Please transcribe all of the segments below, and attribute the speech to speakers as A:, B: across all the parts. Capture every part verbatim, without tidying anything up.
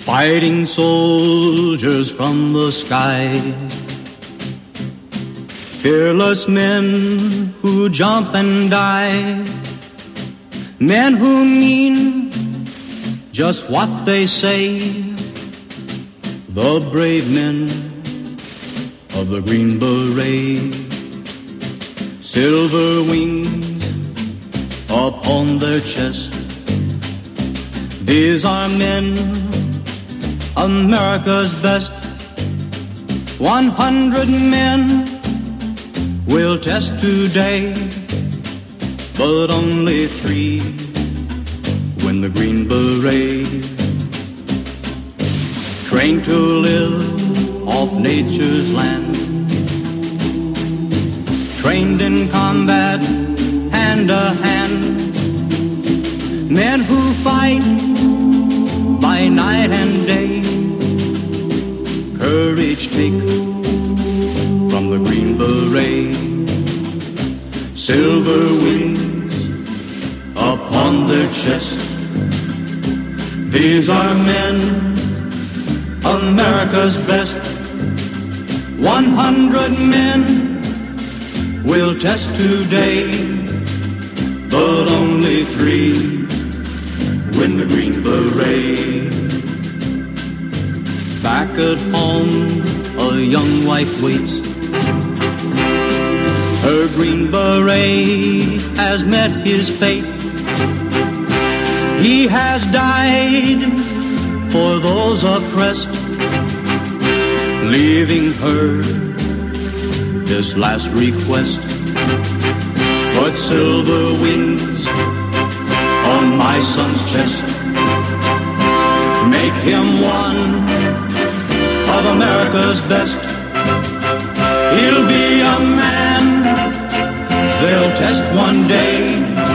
A: Fighting soldiers from the sky, fearless men who jump and die, men who mean just what they say, the brave men of the Green Beret. Silver wings upon their chest, these are men, America's best. One hundred men will test today, but only three win the Green Beret. Trained to live off nature's land, trained in combat hand to hand, men who fight by night and day, courage take from the Green Beret. Silver wings upon their chest, these are men, America's best. One hundred men will test today, but only three win the Green Beret. Back at home, a young wife waits. Her Green Beret has met his fate. He has died for those oppressed, leaving her this last request. Put silver wings on my son's chest, make him one of America's best. He'll be a man they'll test one day,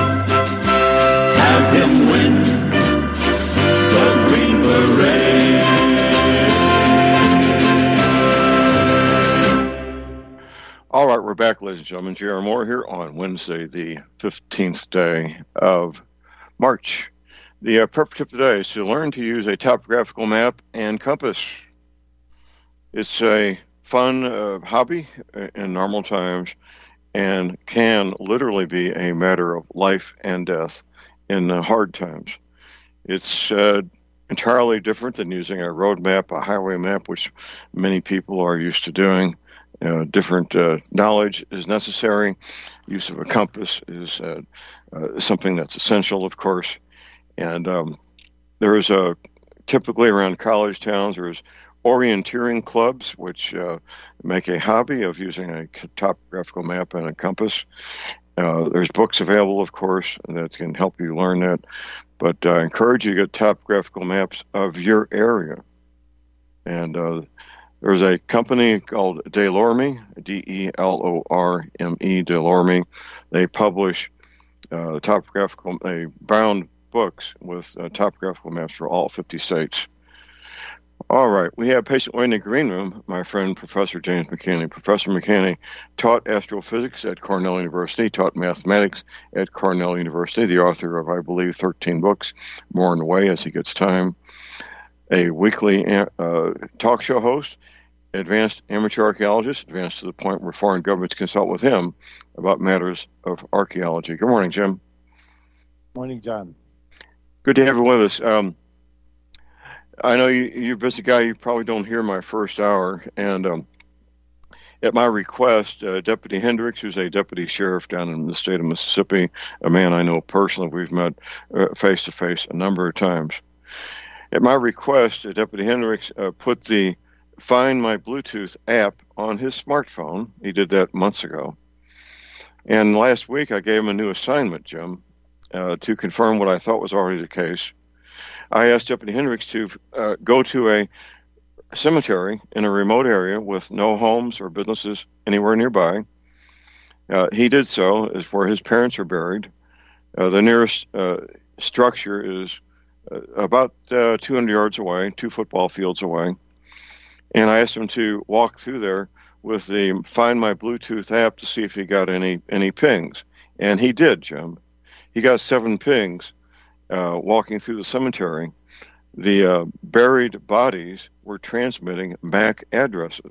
A: have him win the Green Beret.
B: All right, we're back, ladies and gentlemen. J R. Moore here on Wednesday, the fifteenth day of March. The uh, prep tip today is to learn to use a topographical map and compass. It's a fun uh, hobby in normal times and can literally be a matter of life and death in uh, hard times. It's uh, entirely different than using a road map, a highway map, which many people are used to doing. Uh, different uh, knowledge is necessary. Use of a compass is uh, uh, something that's essential, of course. And um, there is a, typically around college towns, there's orienteering clubs, which uh, make a hobby of using a topographical map and a compass. Uh, there's books available, of course, that can help you learn that. But I encourage you to get topographical maps of your area. And uh, there's a company called Delorme, D E L O R M E, Delorme. They publish uh, topographical, they bound books with uh, topographical maps for all fifty states. All right, we have patient waiting in the green room, my friend, Professor James McKinney. Professor McKinney taught astrophysics at Cornell University, taught mathematics at Cornell University, the author of, I believe, thirteen books, more on the way as he gets time. A weekly uh, talk show host, advanced amateur archaeologist, advanced to the point where foreign governments consult with him about matters of archaeology. Good morning, Jim.
C: Morning, John.
B: Good to have you with us. Um, I know you, you're a busy guy. You probably don't hear my first hour. And um, at my request, uh, Deputy Hendricks, who's a deputy sheriff down in the state of Mississippi, a man I know personally, we've met uh, face-to-face a number of times. At my request, uh, Deputy Hendricks uh, put the Find My Bluetooth app on his smartphone. He did that months ago. And last week, I gave him a new assignment, Jim, uh, to confirm what I thought was already the case. I asked Deputy Hendricks to uh, go to a cemetery in a remote area with no homes or businesses anywhere nearby. Uh, he did so, is where his parents are buried. Uh, the nearest uh, structure is uh, about uh, two hundred yards away, two football fields away. And I asked him to walk through there with the Find My Bluetooth app to see if he got any, any pings. And he did, Jim. He got seven pings uh, walking through the cemetery the uh, buried bodies were transmitting M A C addresses.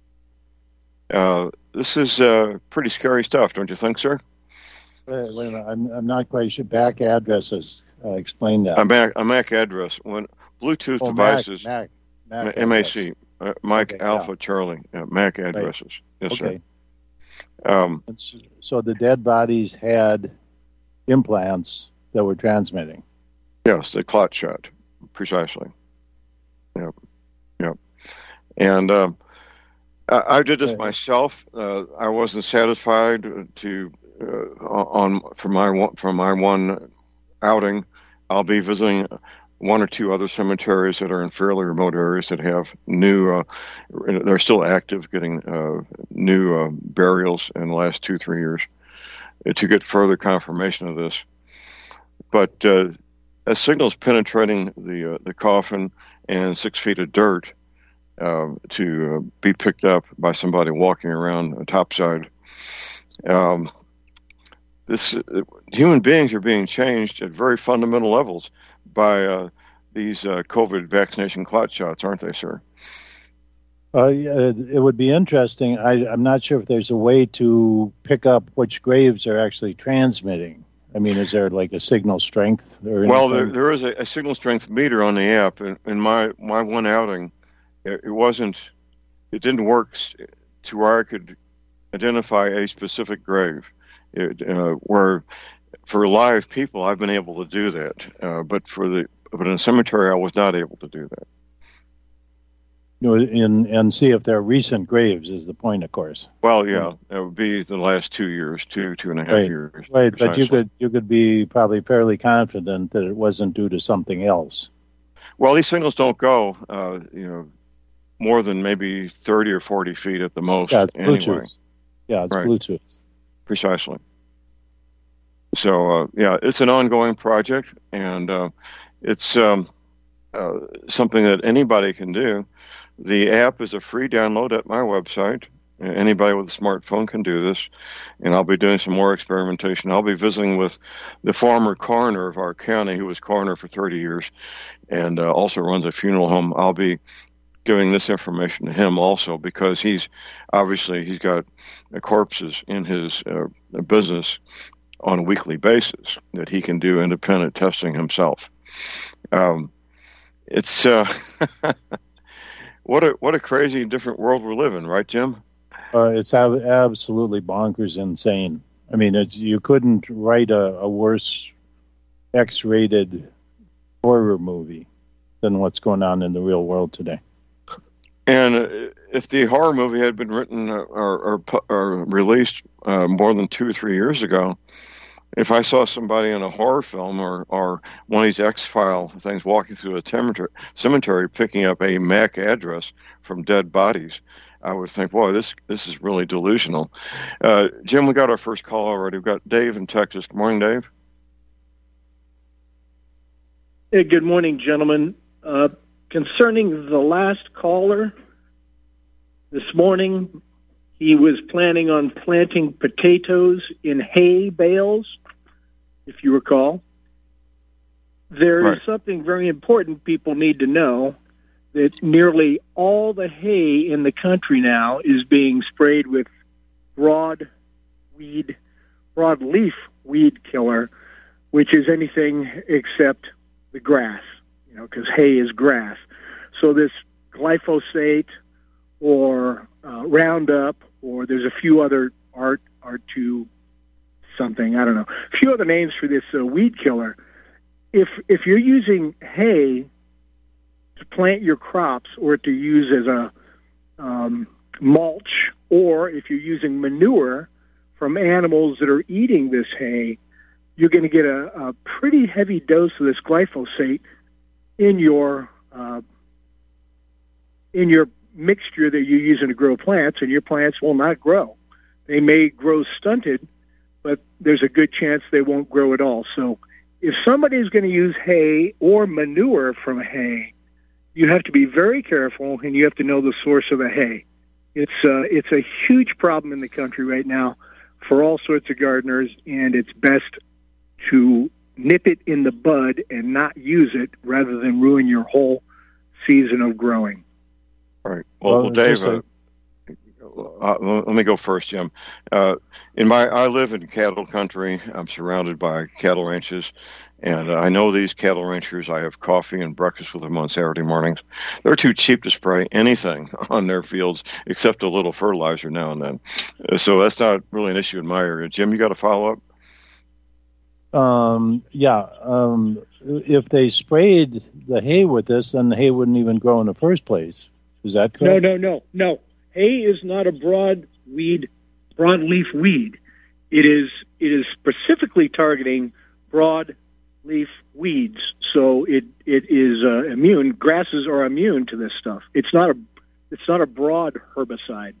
B: Uh, this is uh, pretty scary stuff, don't you think, sir?
C: Wait, wait a minute. I'm, I'm not quite sure. Back addresses. Uh, explain that.
B: A M A C, a M A C address. When Bluetooth
C: oh,
B: devices,
C: M A C, M A C,
B: M A C, uh, Mike
C: okay,
B: Alpha
C: yeah.
B: Charlie, uh, M A C addresses. Right. Yes,
C: okay.
B: sir. Um,
C: so the dead bodies had implants that were transmitting.
B: Yes, the clot shot, precisely. Yep, yep. And um, I, I did this okay. myself. Uh, I wasn't satisfied to uh, on for my one for my one outing. I'll be visiting one or two other cemeteries that are in fairly remote areas that have new. Uh, they're still active, getting uh, new uh, burials in the last two three years uh, to get further confirmation of this. But uh, as signals penetrating the uh, the coffin and six feet of dirt uh, to uh, be picked up by somebody walking around topside, um, this uh, human beings are being changed at very fundamental levels by uh, these uh, COVID vaccination clot shots, aren't they, sir?
C: Uh, it would be interesting. I, I'm not sure if there's a way to pick up which graves are actually transmitting. I mean, is there like a signal strength? Or
B: well, there, there is a, a signal strength meter on the app. In, in my, my one outing, it, it wasn't, it didn't work to where I could identify a specific grave. It, uh, where for live people, I've been able to do that, uh, but for the but in a cemetery, I was not able to do that.
C: You know, in, and see if they're recent graves is the point, of course.
B: Well, yeah, that would be the last two years, two, two and a half
C: right.
B: years.
C: Right, precisely. But you could you could be probably fairly confident that it wasn't due to something else.
B: Well, these signals don't go, uh, you know, more than maybe thirty or forty feet at the most.
C: Yeah, it's
B: anyway.
C: Bluetooth. Yeah, it's
B: right.
C: Bluetooth.
B: Precisely. So, uh, yeah, it's an ongoing project, and uh, it's um, uh, something that anybody can do. The app is a free download at my website. Anybody with a smartphone can do this, and I'll be doing some more experimentation. I'll be visiting with the former coroner of our county, who was coroner for thirty years, and uh, also runs a funeral home. I'll be giving this information to him also, because he's obviously he's got uh, corpses in his uh, business on a weekly basis that he can do independent testing himself. Um, it's uh, what a what a crazy different world we're living, right, Jim?
C: Uh, it's ab- absolutely bonkers, insane. I mean, it's, you couldn't write a, a worse X-rated horror movie than what's going on in the real world today.
B: And uh, if the horror movie had been written or, or, or released uh, more than two or three years ago, if I saw somebody in a horror film or, or one of these X-File things walking through a cemetery, cemetery picking up a M A C address from dead bodies, I would think, boy, this this is really delusional. Uh, Jim, we got our first call already. We've got Dave in Texas. Good morning, Dave.
D: Hey, good morning, gentlemen. Uh, concerning the last caller, this morning he was planning on planting potatoes in hay bales, if you recall. There
B: right.
D: is something very important people need to know, that nearly all the hay in the country now is being sprayed with broad weed, broadleaf weed killer, which is anything except the grass, you know, because hay is grass. So this glyphosate or uh, Roundup, or there's a few other art, R two something, I don't know, a few other names for this uh, weed killer. If if you're using hay to plant your crops or to use as a um, mulch, or if you're using manure from animals that are eating this hay, you're going to get a, a pretty heavy dose of this glyphosate in your uh, in your mixture that you're using to grow plants, and your plants will not grow. They may grow stunted, but there's a good chance they won't grow at all. So if somebody's going to use hay or manure from hay, you have to be very careful, and you have to know the source of the hay. It's uh, it's a huge problem in the country right now for all sorts of gardeners, and it's best to nip it in the bud and not use it rather than ruin your whole season of growing.
B: All right. Well,
C: Well,
B: well Dave,
C: just a-
B: uh, uh, let me go first, Jim. Uh, in my, I live in cattle country. I'm surrounded by cattle ranches, and uh, I know these cattle ranchers. I have coffee and breakfast with them on Saturday mornings. They're too cheap to spray anything on their fields except a little fertilizer now and then. Uh, so that's not really an issue in my area. Jim, you got a follow up?
C: Um, yeah. Um, if they sprayed the hay with this, then the hay wouldn't even grow in the first place. Is that correct?
D: No, no, no, no. Hay is not a broad weed, broadleaf weed. It is it is specifically targeting broadleaf weeds. So it it is uh, immune. Grasses are immune to this stuff. It's not a it's not a broad herbicide.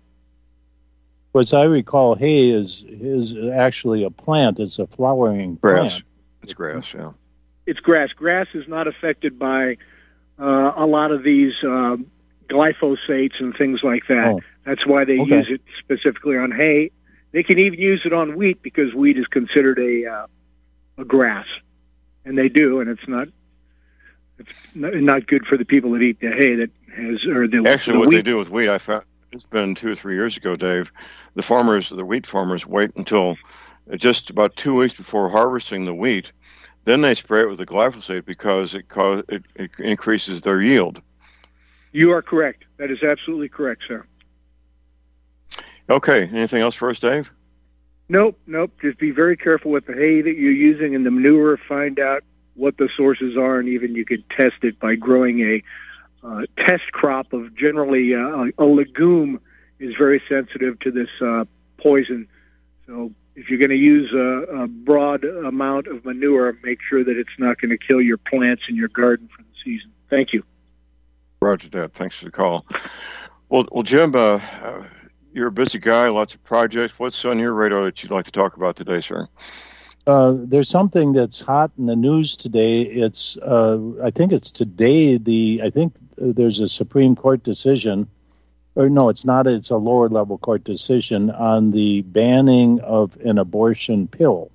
C: As I recall, hay is is actually a plant. It's a flowering
B: Grass.
C: plant.
B: It's grass, yeah.
D: It's grass. Grass is not affected by uh, a lot of these uh, glyphosates and things like that.
C: Oh.
D: That's why they
C: Okay.
D: use it specifically on hay. They can even use it on wheat because wheat is considered a uh, a grass, and they do, and it's not it's not, not good for the people that eat the hay that has or the
B: Actually,
D: the
B: what
D: wheat.
B: they do with wheat, I found it's been two or three years ago, Dave. The farmers, the wheat farmers, wait until just about two weeks before harvesting the wheat, then they spray it with the glyphosate because it cause it, it increases their yield.
D: You are correct. That is absolutely correct, sir.
B: Okay, anything else for us, Dave?
D: Nope, nope. Just be very careful with the hay that you're using and the manure. Find out what the sources are, and even you could test it by growing a uh, test crop of generally uh, a legume is very sensitive to this uh, poison. So if you're going to use a, a broad amount of manure, make sure that it's not going to kill your plants in your garden for the season. Thank you.
B: Roger that. Thanks for the call. Well, well, Jim, uh, uh, you're a busy guy, lots of projects. What's on your radar that you'd like to talk about today, sir?
C: Uh, there's something that's hot in the news today. It's, uh, I think it's today. The I think there's a Supreme Court decision, or no, it's not. It's a lower level court decision on the banning of an abortion pill,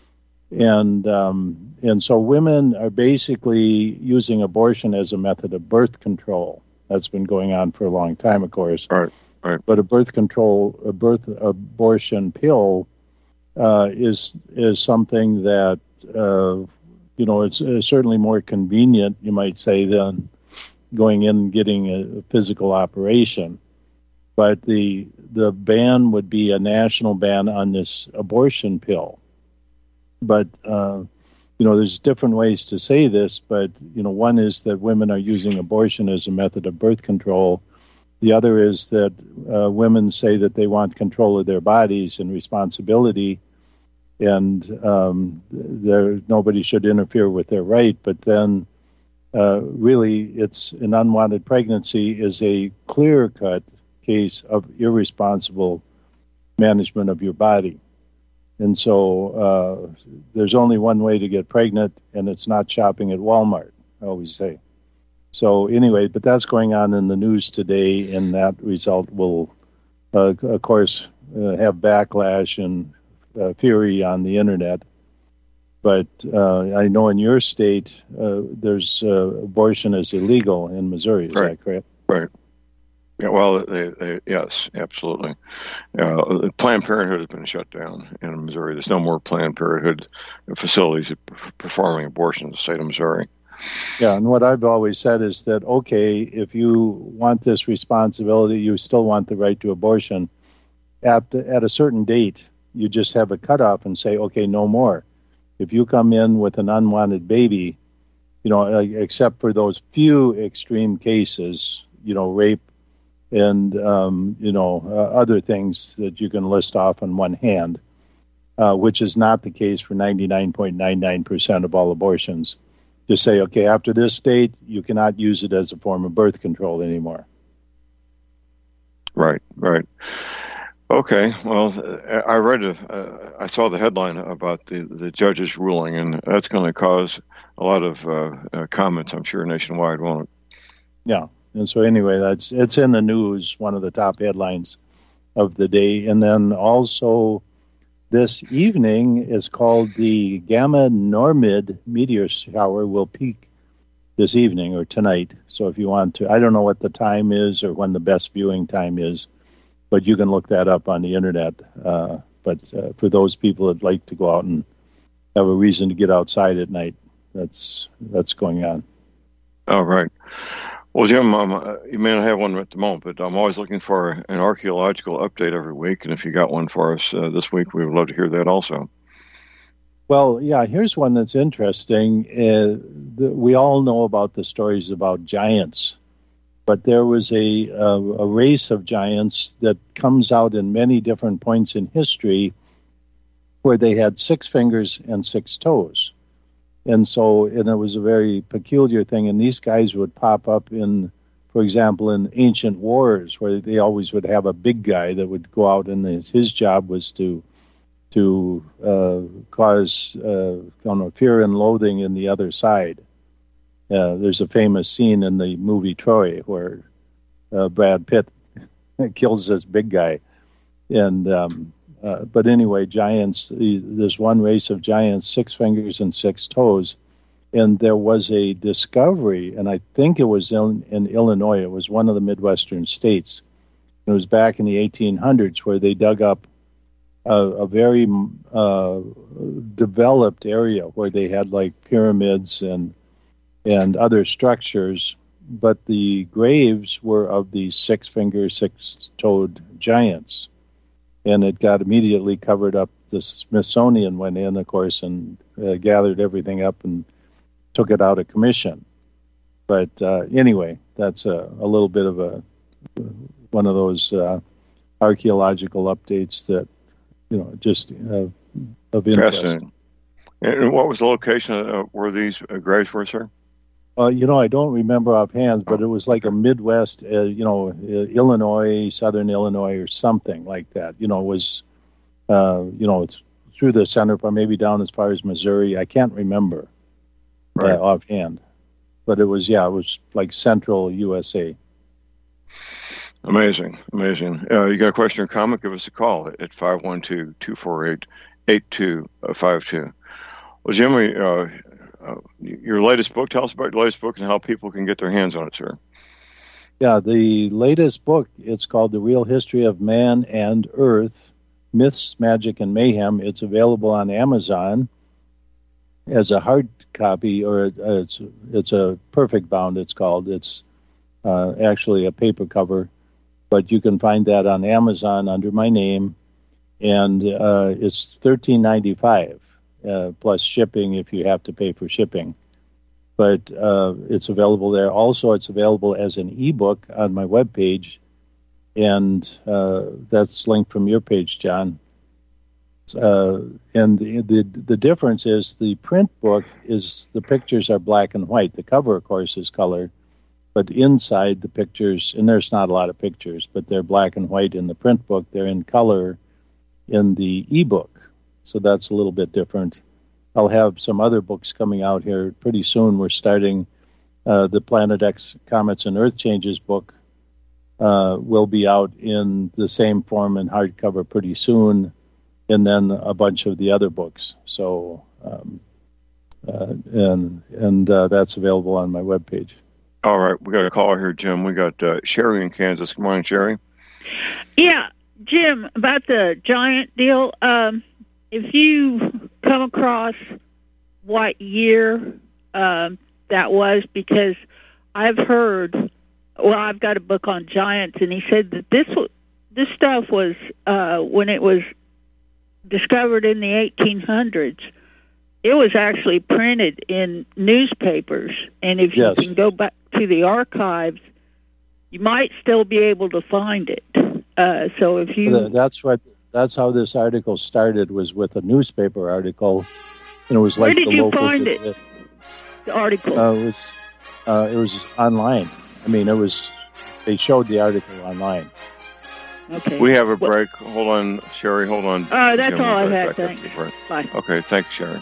C: and um, and so women are basically using abortion as a method of birth control. That's been going on for a long time, of course.
B: All right, all right.
C: But a birth control, a birth abortion pill. Uh, is is something that uh, you know it's uh, certainly more convenient, you might say, than going in and getting a, a physical operation. But the the ban would be a national ban on this abortion pill. But uh, you know, there's different ways to say this. But you know, one is that women are using abortion as a method of birth control. The other is that uh, women say that they want control of their bodies and responsibility, and um, there nobody should interfere with their right. But then, uh, really, it's an unwanted pregnancy is a clear-cut case of irresponsible management of your body. And so uh, there's only one way to get pregnant, and it's not shopping at Walmart, I always say. So anyway, but that's going on in the news today, and that result will, uh, of course, uh, have backlash and uh, fury on the internet. But uh, I know in your state, uh, there's uh, abortion is illegal in Missouri. Is
B: Right.
C: that correct?
B: Right. Yeah, well, they, they, yes, absolutely. Uh, Planned Parenthood has been shut down in Missouri. There's no more Planned Parenthood facilities performing abortion in the state of Missouri.
C: Yeah, and what I've always said is that, okay, if you want this responsibility, you still want the right to abortion, at, at a certain date, you just have a cutoff and say, okay, no more. If you come in with an unwanted baby, you know, except for those few extreme cases, you know, rape and, um, you know, uh, other things that you can list off on one hand, uh, which is not the case for ninety-nine point nine nine percent of all abortions. Just say, okay, after this date, you cannot use it as a form of birth control anymore.
B: Right, right. Okay, well, I read, a, uh, I saw the headline about the, the judge's ruling, and that's going to cause a lot of uh, uh, comments, I'm sure, nationwide, won't it?
C: Yeah, and so anyway, that's it's in the news, one of the top headlines of the day. And then also this evening is called the Gamma Normid meteor shower will peak this evening or tonight. So if you want to, I don't know what the time is or when the best viewing time is, but you can look that up on the internet. Uh, but uh, for those people that like to go out and have a reason to get outside at night, that's that's going on.
B: All right. Well, Jim, um, uh, you may not have one at the moment, but I'm always looking for an archaeological update every week. And if you got one for us uh, this week, we would love to hear that also.
C: Well, yeah, here's one that's interesting. Uh, the, we all know about the stories about giants, but there was a, a, a race of giants that comes out in many different points in history where they had six fingers and six toes. And so, and it was a very peculiar thing. And these guys would pop up in, for example, in ancient wars, where they always would have a big guy that would go out, and his, his job was to to uh, cause uh, you know, fear and loathing in the other side. Uh, there's a famous scene in the movie Troy where uh, Brad Pitt kills this big guy, and um, Uh, but anyway, giants, there's one race of giants, six fingers and six toes. And there was a discovery, and I think it was in, in Illinois. It was one of the Midwestern states. It was back in the eighteen hundreds where they dug up a, a very uh, developed area where they had like pyramids and and other structures. But the graves were of these six-finger, six-toed giants. And it got immediately covered up. The Smithsonian went in, of course, and uh, gathered everything up and took it out of commission. But uh, anyway, that's a, a little bit of a one of those uh, archaeological updates that, you know, just uh, of interest.
B: Fascinating. And what was the location uh, where these uh, graves were, sir?
C: Uh, you know, I don't remember offhand, but it was like a Midwest, uh, you know, uh, Illinois, Southern Illinois, or something like that. You know, it was, uh, you know, it's through the center, or maybe down as far as Missouri. I can't remember
B: right.
C: uh, offhand, but it was, yeah, it was like central U S A.
B: Amazing, amazing. Uh, you got a question or comment? Give us a call at five one two, two four eight, eight two five two. Well, Jimmy, uh, Uh, your latest book, tell us about your latest book and how people can get their hands on it, sir.
C: Yeah, the latest book, it's called The Real History of Man and Earth, Myths, Magic, and Mayhem. It's available on Amazon as a hard copy, or a, it's, it's a perfect bound, it's called. It's uh, actually a paper cover, but you can find that on Amazon under my name, and uh, it's thirteen ninety-five. Uh, plus shipping if you have to pay for shipping. But uh, it's available there. Also, it's available as an ebook on my webpage, and uh, that's linked from your page, John. Uh, and the, the the difference is the print book is the pictures are black and white. The cover, of course, is color, but inside the pictures, and there's not a lot of pictures, but they're black and white in the print book. They're in color in the ebook. So that's a little bit different. I'll have some other books coming out here pretty soon. We're starting uh, the Planet X Comets and Earth Changes book uh, will be out in the same form in hardcover pretty soon, and then a bunch of the other books. So, um, uh, and and uh, that's available on my webpage.
B: All right, we got a caller here, Jim. We got uh, Sherry in Kansas. Good morning, Sherry.
E: Yeah, Jim, about the giant deal. Um, If you come across what year um, that was, because I've heard, well, I've got a book on giants, and he said that this this stuff was uh, when it was discovered in the eighteen hundreds. It was actually printed in newspapers, and if
C: yes.
E: you can go back to the archives, you might still be able to find it. Uh, so if you
C: that's what. That's how this article started, was with a newspaper article, and it was like
E: Where did
C: the
E: you
C: local
E: find
C: gazette.
E: it? The article.
C: Uh, it was uh, it was online. I mean, it was they showed the article online.
E: Okay.
B: We have a
E: well,
B: break. Hold on, Sherry. Hold on.
E: Uh, that's
B: Jim,
E: all I
B: we'll
E: had.
B: back
E: Thanks.
B: after the break.
E: Bye.
B: Okay, thanks, Sherry.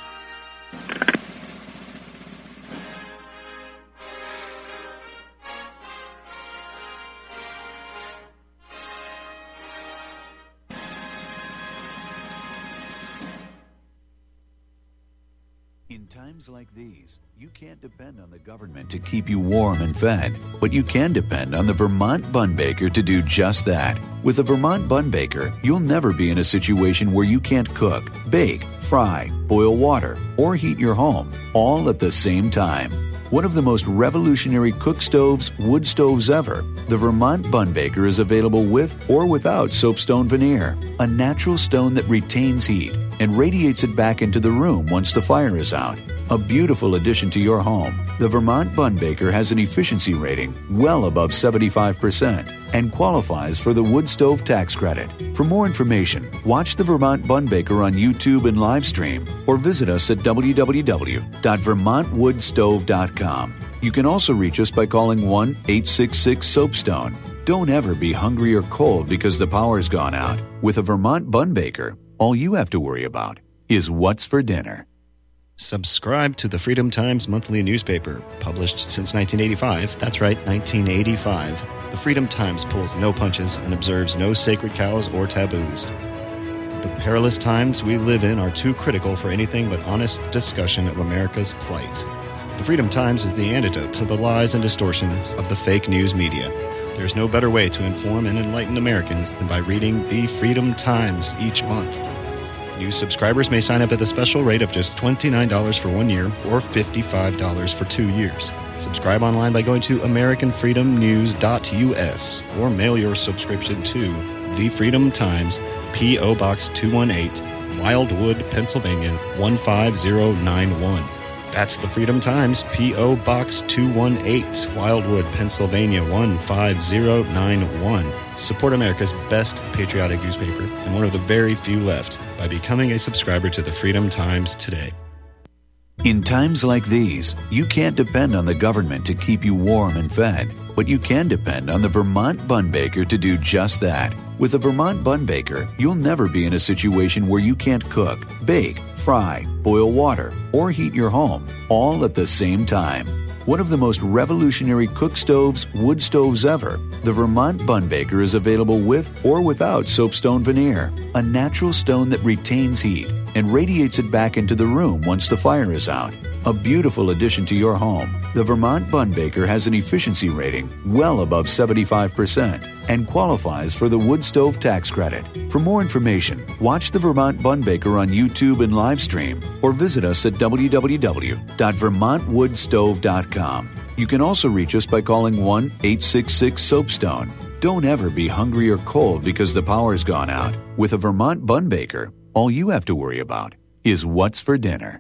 F: In times like these, you can't depend on the government to keep you warm and fed, but you can depend on the Vermont Bun Baker to do just that. With the Vermont Bun Baker, you'll never be in a situation where you can't cook, bake, fry, boil water, or heat your home, all at the same time. One of the most revolutionary cook stoves, wood stoves ever, the Vermont Bun Baker is available with or without soapstone veneer, a natural stone that retains heat and radiates it back into the room once the fire is out. A beautiful addition to your home, the Vermont Bun Baker has an efficiency rating well above seventy-five percent and qualifies for the wood stove tax credit. For more information, watch the Vermont Bun Baker on YouTube and live stream, or visit us at w w w dot vermont wood stove dot com. You can also reach us by calling one eight six six soapstone. Don't ever be hungry or cold because the power's gone out. With a Vermont Bun Baker, all you have to worry about is what's for dinner.
G: Subscribe to the Freedom Times monthly newspaper, published since nineteen eighty-five. That's right, nineteen eighty-five. The Freedom Times pulls no punches and observes no sacred cows or taboos. The perilous times we live in are too critical for anything but honest discussion of America's plight. The Freedom Times is the antidote to the lies and distortions of the fake news media. There's no better way to inform and enlighten Americans than by reading the Freedom Times each month. New subscribers may sign up at the special rate of just twenty-nine dollars for one year or fifty-five dollars for two years. Subscribe online by going to american freedom news dot u s or mail your subscription to The Freedom Times, P O. Box two one eight, Wildwood, Pennsylvania one five zero nine one. That's The Freedom Times, P O. Box two one eight, Wildwood, Pennsylvania one five zero nine one. Support America's best patriotic newspaper and one of the very few left by becoming a subscriber to The Freedom Times today.
F: In times like these, you can't depend on the government to keep you warm and fed, but you can depend on the Vermont Bun Baker to do just that. With the Vermont Bun Baker, you'll never be in a situation where you can't cook, bake, fry, boil water, or heat your home, all at the same time. One of the most revolutionary cook stoves, wood stoves ever, the Vermont Bun Baker is available with or without soapstone veneer, a natural stone that retains heat and radiates it back into the room once the fire is out. A beautiful addition to your home, the Vermont Bun Baker has an efficiency rating well above seventy-five percent and qualifies for the wood stove tax credit. For more information, watch the Vermont Bun Baker on YouTube and live stream, or visit us at w w w dot vermont wood stove dot com. You can also reach us by calling one eight six six soapstone. Don't ever be hungry or cold because the power's gone out. With a Vermont Bun Baker, all you have to worry about is what's for dinner.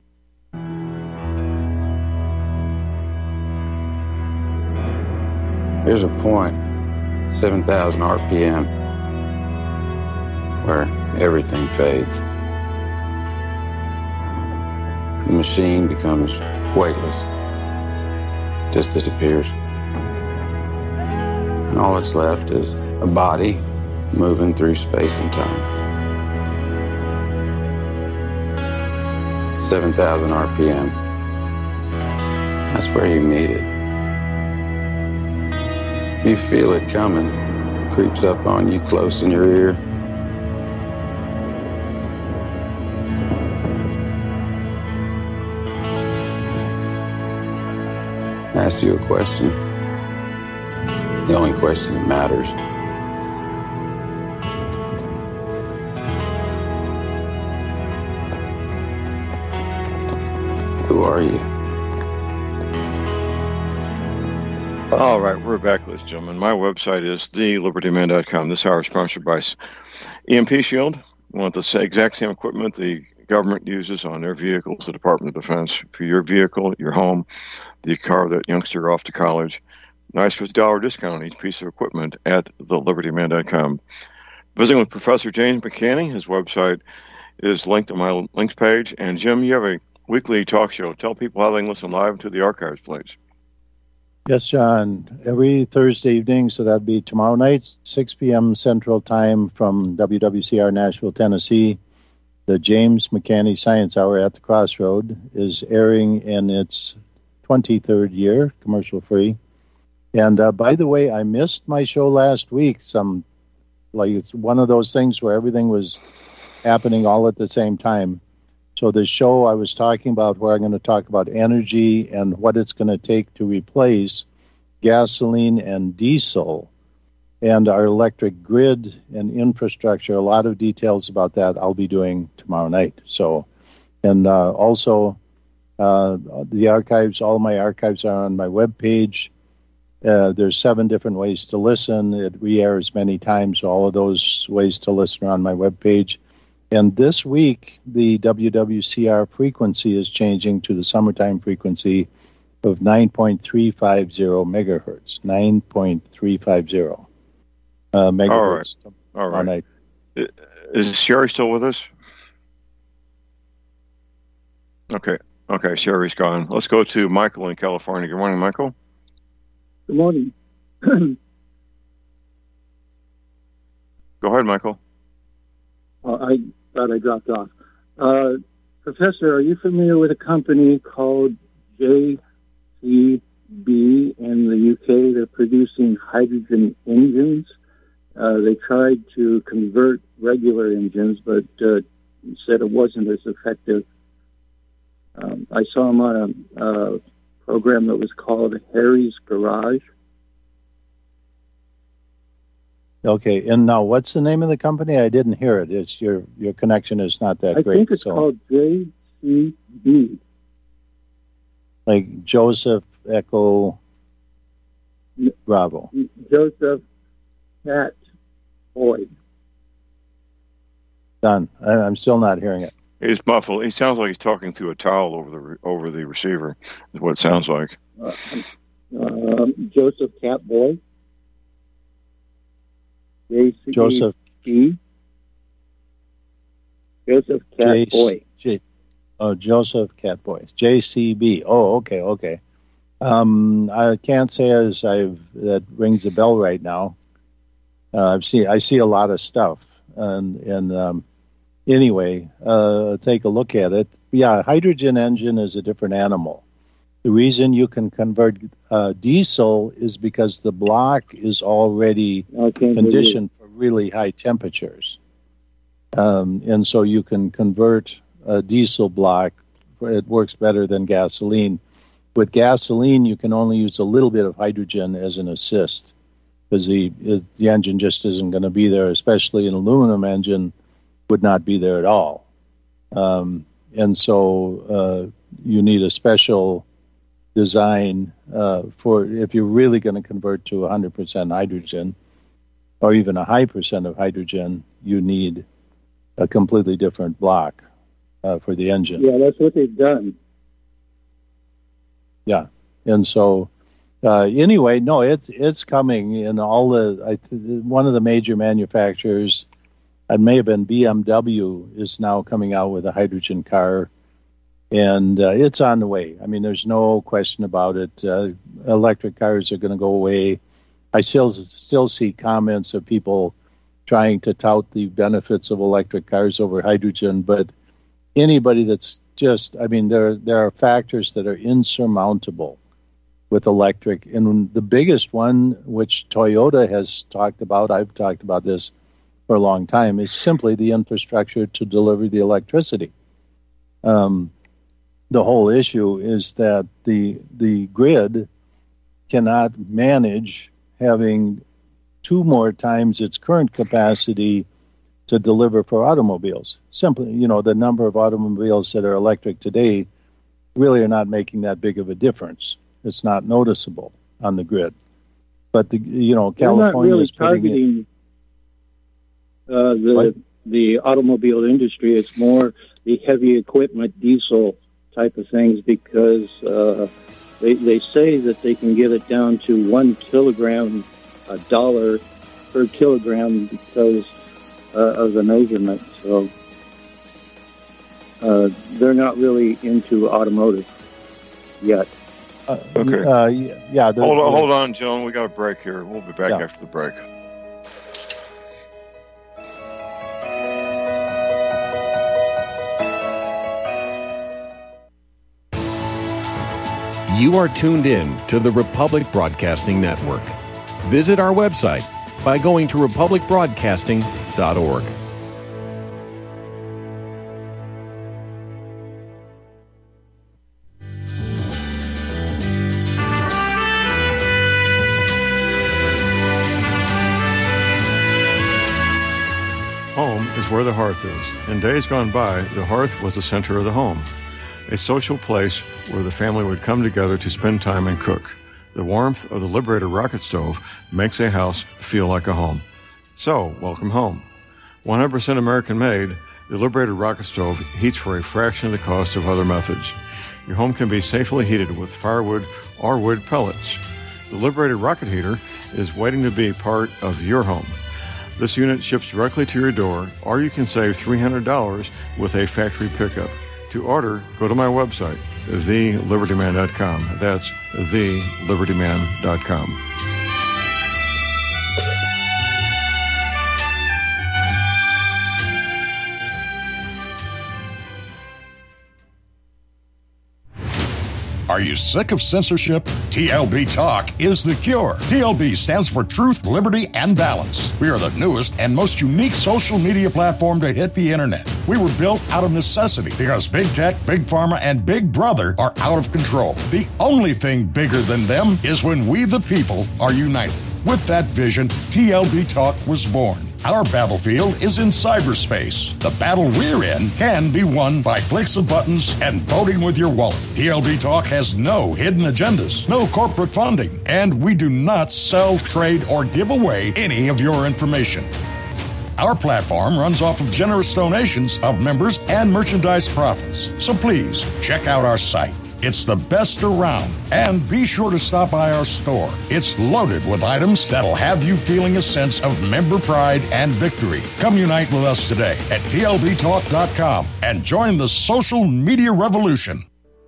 H: There's a point, seven thousand R P M, where everything fades. The machine becomes weightless, just disappears. And all that's left is a body moving through space and time. seven thousand R P M. That's where you meet it. You feel it coming, creeps up on you close in your ear. Ask you a question, the only question that matters. Who are you?
B: All right, we're back, ladies and gentlemen. My website is the liberty man dot com. This hour is sponsored by E M P Shield. We want the exact same equipment the government uses on their vehicles, the Department of Defense, for your vehicle, your home, the car that youngster off to college. Nice fifty dollars discount on each piece of equipment at the liberty man dot com. Visiting with Professor James McCanney, his website is linked on my links page. And Jim, you have a weekly talk show. Tell people how they can listen live to the archives, please.
C: Yes, John. Every Thursday evening, so that'd be tomorrow night, six p.m. Central Time from W W C R Nashville, Tennessee. The James McCanney Science Hour at the Crossroad is airing in its twenty-third year, commercial-free. And uh, by the way, I missed my show last week. Some, like it's one of those things where everything was happening all at the same time. So the show I was talking about, where I'm going to talk about energy and what it's going to take to replace gasoline and diesel and our electric grid and infrastructure, a lot of details about that I'll be doing tomorrow night. So, and uh, also uh, the archives, all my archives are on my webpage. Uh, there's seven different ways to listen. It re-airs many times. All of those ways to listen are on my webpage. And this week, the W W C R frequency is changing to the summertime frequency of nine point three five zero megahertz. nine point three five zero uh, megahertz.
B: All right. All right. Night. Is Sherry still with us? Okay. Okay, Sherry's gone. Let's go to Michael in California. Good morning, Michael.
I: Good morning.
B: Go ahead, Michael.
I: Uh, I thought I dropped off. Uh, Professor, are you familiar with a company called J C B in the U K? They're producing hydrogen engines. Uh, they tried to convert regular engines, but uh, said it wasn't as effective. Um, I saw them on a uh, program that was called Harry's Garage.
C: Okay, and now what's the name of the company? I didn't hear it. It's your your connection is not that
I: I
C: great.
I: I think it's
C: so.
I: called J C B.
C: Like Joseph Echo Bravo.
I: Joseph Cat Boy.
C: Done. I, I'm still not hearing it.
B: He's muffled. He sounds like he's talking through a towel over the re- over the receiver. Is what it sounds like.
I: Uh, um, Joseph Cat Boy. J C B.
C: Joseph.
I: Joseph Cat
C: J-
I: Boy.
C: J- oh, Joseph Catboy. J C B. Oh, okay, okay. Um, I can't say as I've that rings a bell right now. Uh, I've seen I see a lot of stuff, and and um, anyway, uh, take a look at it. Yeah, hydrogen engine is a different animal. The reason you can convert uh, diesel is because the block is already conditioned for really high temperatures. Um, and so you can convert a diesel block. It works better than gasoline. With gasoline, you can only use a little bit of hydrogen as an assist because the, the engine just isn't going to be there, especially an aluminum engine would not be there at all. Um, and so uh, you need a special design uh, for if you're really going to convert to one hundred percent hydrogen or even a high percent of hydrogen, you need a completely different block uh, for the engine.
I: Yeah, that's what they've done.
C: Yeah, and so uh, anyway, no, it's it's coming in all the. I, one of the major manufacturers, it may have been B M W, is now coming out with a hydrogen car. And uh, it's on the way. I mean, there's no question about it. Uh, electric cars are going to go away. I still still see comments of people trying to tout the benefits of electric cars over hydrogen, but anybody that's just, I mean, there there are factors that are insurmountable with electric. And the biggest one, which Toyota has talked about, I've talked about this for a long time, is simply the infrastructure to deliver the electricity. Um, The whole issue is that the the grid cannot manage having two more times its current capacity to deliver for automobiles. Simply, you know, the number of automobiles that are electric today really are not making that big of a difference. It's not noticeable on the grid. But the you know California
I: really
C: is targeting
I: uh, the what? the automobile industry. It's more the heavy equipment diesel type of things because uh, they they say that they can get it down to one kilogram, a dollar per kilogram because uh, of the measurement. So uh, they're not really into automotive yet.
C: Uh,
B: okay.
C: Uh, yeah. The,
B: hold on, hold on, John. We got a break here. We'll be back yeah. after the break.
J: You are tuned in to the Republic Broadcasting Network. Visit our website by going to republic broadcasting dot org.
B: the hearth is. In days gone by, the hearth was the center of the home, a social place where the family would come together to spend time and cook. The warmth of the Liberator rocket stove makes a house feel like a home. So, welcome home. one hundred percent American-made, the Liberator rocket stove heats for a fraction of the cost of other methods. Your home can be safely heated with firewood or wood pellets. The Liberator rocket heater is waiting to be part of your home. This unit ships directly to your door, or you can save three hundred dollars with a factory pickup. To order, go to my website, the liberty man dot com. That's the liberty man dot com.
K: Are you sick of censorship? T L B Talk is the cure. T L B stands for Truth, Liberty, and Balance. We are the newest and most unique social media platform to hit the internet. We were built out of necessity because big tech, big pharma, and big brother are out of control. The only thing bigger than them is when we the people are united. With that vision, T L B Talk was born. Our battlefield is in cyberspace. The battle we're in can be won by clicks of buttons and voting with your wallet. T L B Talk has no hidden agendas, no corporate funding, and we do not sell, trade, or give away any of your information. Our platform runs off of generous donations of members and merchandise profits. So please, check out our site. It's the best around. And be sure to stop by our store. It's loaded with items that'll have you feeling a sense of member pride and victory. Come unite with us today at T L B talk dot com and join the social media revolution.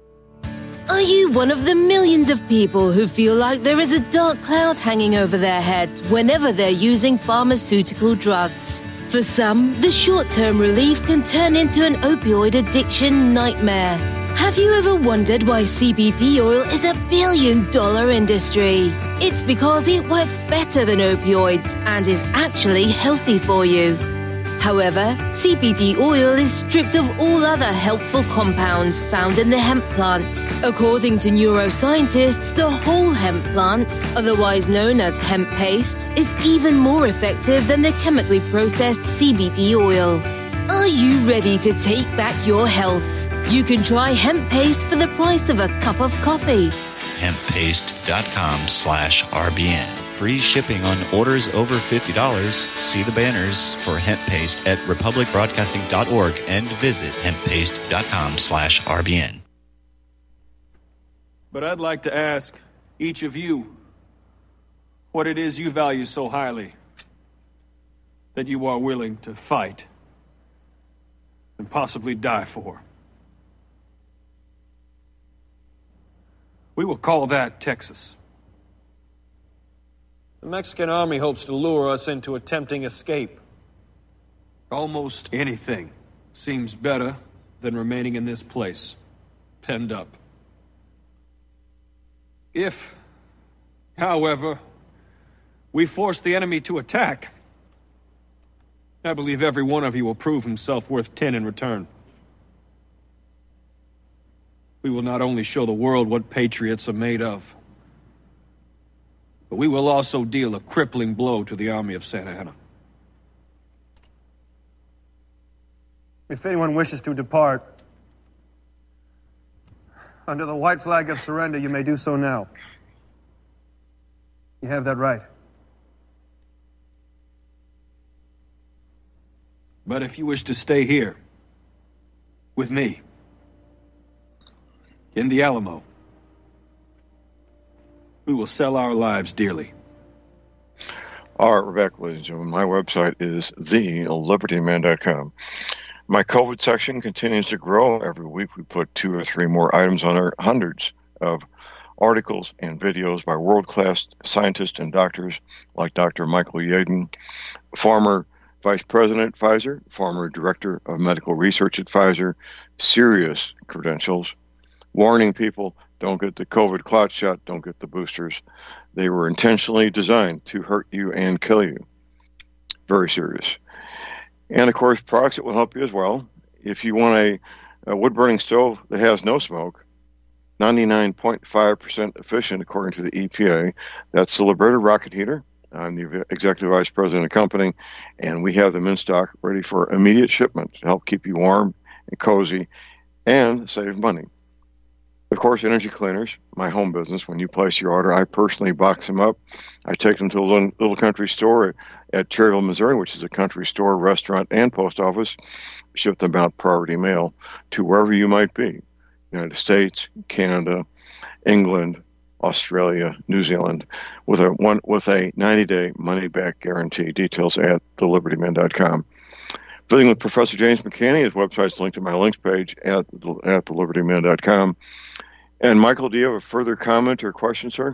L: Are you one of the millions of people who feel like there is a dark cloud hanging over their heads whenever they're using pharmaceutical drugs? For some, the short-term relief can turn into an opioid addiction nightmare. Have you ever wondered why C B D oil is a billion-dollar industry? It's because it works better than opioids and is actually healthy for you. However, C B D oil is stripped of all other helpful compounds found in the hemp plant. According to neuroscientists, the whole hemp plant, otherwise known as hemp paste, is even more effective than the chemically processed C B D oil. Are you ready to take back your health? You can try hemp paste for the price of a cup of coffee.
M: hemp paste dot com slash R B N. Free shipping on orders over fifty dollars. See the banners for hemp paste at republic broadcasting dot org and visit hemp paste dot com slash R B N.
N: But I'd like to ask each of you what it is you value so highly that you are willing to fight and possibly die for. We will call that Texas. The Mexican army hopes to lure us into a tempting escape. Almost anything seems better than remaining in this place, penned up. If, however, we force the enemy to attack, I believe every one of you will prove himself worth ten in return. We will not only show the world what patriots are made of, but we will also deal a crippling blow to the army of Santa Anna.
O: If anyone wishes to depart, under the white flag of surrender, you may do so now. You have that right.
N: But if you wish to stay here, with me, in the Alamo, we will sell our lives dearly.
B: All right, we're back, ladies and gentlemen. My website is the liberty man dot com. My COVID section continues to grow. Every week we put two or three more items on there, hundreds of articles and videos by world-class scientists and doctors like Doctor Michael Yeadon, former Vice President at Pfizer, former Director of Medical Research at Pfizer, serious credentials, warning people, don't get the COVID clot shot, don't get the boosters. They were intentionally designed to hurt you and kill you. Very serious. And, of course, products that will help you as well. If you want a, a wood-burning stove that has no smoke, ninety-nine point five percent efficient according to the E P A, that's the Liberator rocket heater. I'm the executive vice president of the company, and we have them in stock ready for immediate shipment to help keep you warm and cozy and save money. Of course, Energy Cleaners, my home business. When you place your order, I personally box them up. I take them to a little, little country store at Cherryville, Missouri, which is a country store, restaurant, and post office. Ship them out priority mail to wherever you might be. United States, Canada, England, Australia, New Zealand, with a one with a ninety-day money-back guarantee. Details at the liberty man dot com. Visiting with Professor James McCanney, his website's linked to my links page at the, at the liberty man dot com. And Michael, do you have a further comment or question, sir?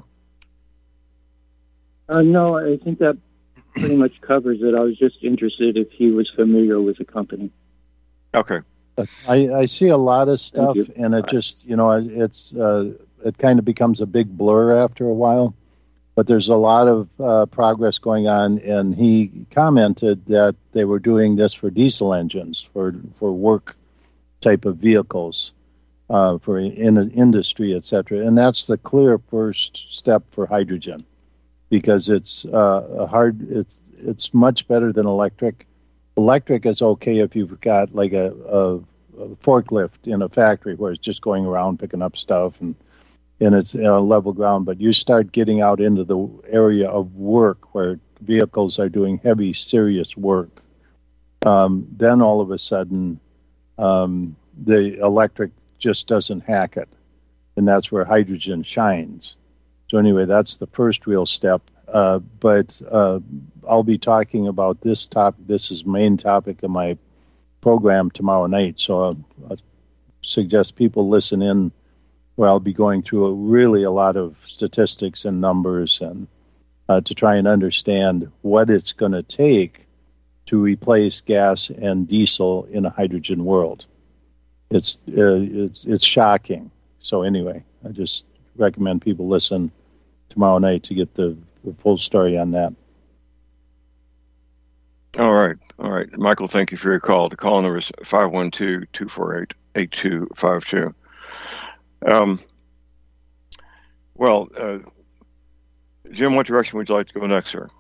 I: Uh, no, I think that pretty much covers it. I was just interested if he was familiar with the company.
B: Okay.
C: I, I see a lot of stuff, and it just, you know, it's uh, it kind of becomes a big blur after a while. But there's a lot of uh, progress going on, and he commented that they were doing this for diesel engines, for, for work type of vehicles, uh, for in industry, et cetera. And that's the clear first step for hydrogen, because it's uh, a hard. It's it's much better than electric. Electric is okay if you've got like a, a, a forklift in a factory where it's just going around picking up stuff and and it's uh, level ground. But you start getting out into the area of work where vehicles are doing heavy, serious work. Um, then all of a sudden, um, the electric just doesn't hack it, and that's where hydrogen shines. So anyway, that's the first real step. Uh, but uh, I'll be talking about this topic. This is main topic of my program tomorrow night. So I'll, I'll suggest people listen in, where I'll be going through a, really a lot of statistics and numbers, and uh, to try and understand what it's going to take to replace gas and diesel in a hydrogen world. It's uh, it's it's shocking. So anyway, I just recommend people listen tomorrow night to get the, the full story on that.
B: All right. All right. Michael, thank you for your call. The call number is five one two, two four eight, eight two five two. Um, well, uh, Jim, what direction would you like to go next, sir?